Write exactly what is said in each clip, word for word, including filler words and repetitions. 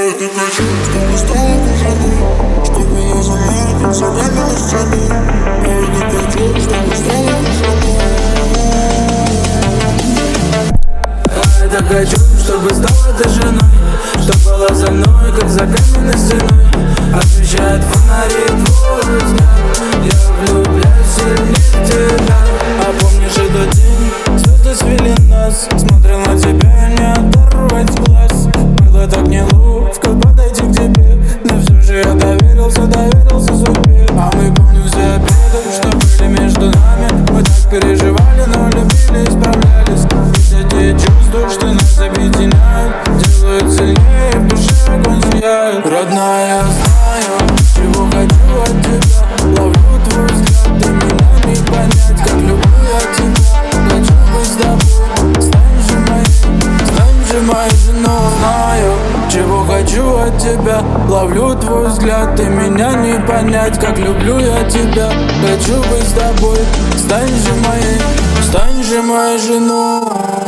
это хочу, чтобы стала пожалуй, чтобы была за мной, как загадана стены. Я это хочу, чтобы стала пожалуй. Я это хочу, чтобы стала ты женой, чтоб была за мной, как за каменной стеной. Освещает фонари твой взгляд, я влюбляюсь сильнее в тебя. А помнишь этот день, звезды свели нас, смотрел на тебя, не оторвать глаз. Было так неловко подойти к тебе, но все же я доверился, доверился судьбе. А мы помним все обиды, что были между нами. Мы так переживали, но любили, исправлялись. Ведь эти чувства, что нас объединяют, делают сильнее, в душе огонь сияет. Родная, я знаю, чего хочу от тебя. Ловлю твой взгляд, ты меня не понять, как люблю я тебя. Хочу быть с тобой, стань же моей, стань же моей женой. Знаю, чего хочу от тебя. Ловлю твой взгляд, ты меня не понять, как люблю я тебя. Хочу быть с тобой, стань же моей, стань же моей женой.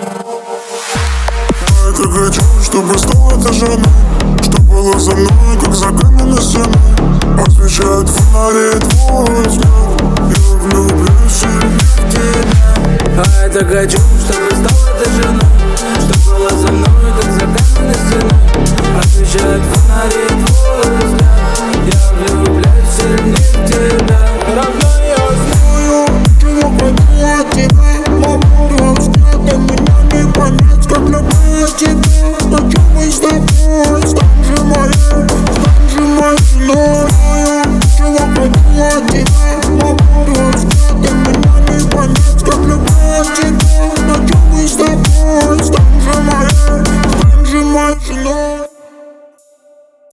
Я это хочу, чтобы стала ты женой, чтоб была за мной, как за каменной стеной. Освещает фонари твой взгляд, я влюблюсь сильнее в тебя. А это хочу, чтобы стала ты женой, чтоб была за мной, как